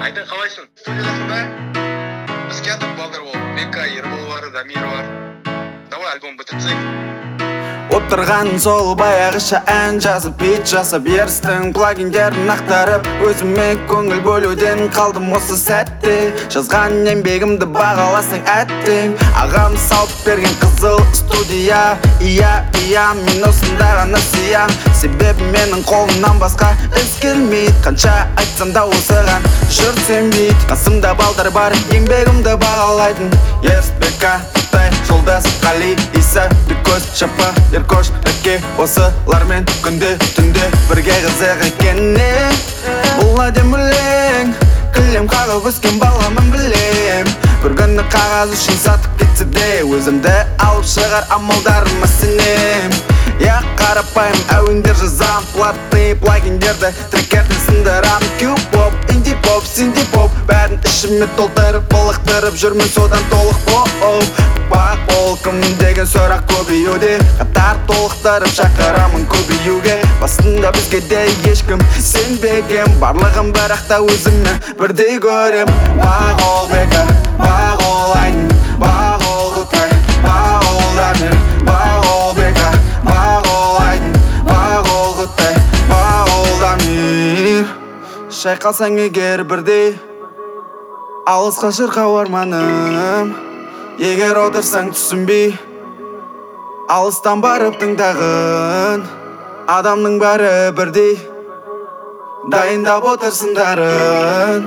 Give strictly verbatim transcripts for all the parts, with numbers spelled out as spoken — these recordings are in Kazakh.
Айдын, қалайсың? Студиядасың ба? Бізге андық балдар бол. Бека, Ербол бар, Дамир бар. Давай альбом бітірсек. Отырған сол баяғыша ән жазып, бит жасап, ерістің плагиндерін ақтарып, өзіме көңіл бөлуден қалдым осы сәтте. Жазған еңбегімді бағаласаң әттең, ағам салып берген қызыл студия. Ия, ия, мен осында ғана сиям, себебі менің қолымнан басқа іс келмейді. Қанша айтсам да осыған жұрт сенбейді. Қасымда балдар бар, еңбегімді бағалайтын. Ерсбека, Құтай, Жолдас, Қали, Иса, Бекөз, Шапа, Еркош, Әке, осылармен күнде түнде бірге қызық екенне. Бұл әдем өлең, кілем қағып өскен баламын білем. Бір күні қағаз үшін сатып кетсе де, өзімді алып шығар амалдарыма сенем. Я қарапайым әуендер жазам, платный плагиндерді трекерді сындырам. Q-pop, инди-поп, синди-поп, бәрін ішіме толтырып, былықтырып жүрмін содан толық боп. Бақ болқым деген сұрақ көбеюде, қатар толықтырып шақырамын көбеюге. Басында бізге де ешкім сенбеген, барлығын бірақ та өзіммен бірдей көрем. Бақ ол Бека, бақ ол Айдын, бақ ол Құтай, бақ ол Дамир, бақ ол Бека, бақ ол Айдын, бақ ол Құтай, бақ ол Дамир. Шайқалсаң егер бірдей, алысқа шырқау арманым. Егер отырсаң түсінбей, алыстан барып тыңдағын, адамның бәрі бірдей, дайындап отыр сындарын,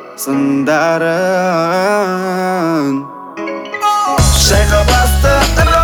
сындарын. Шайқа басты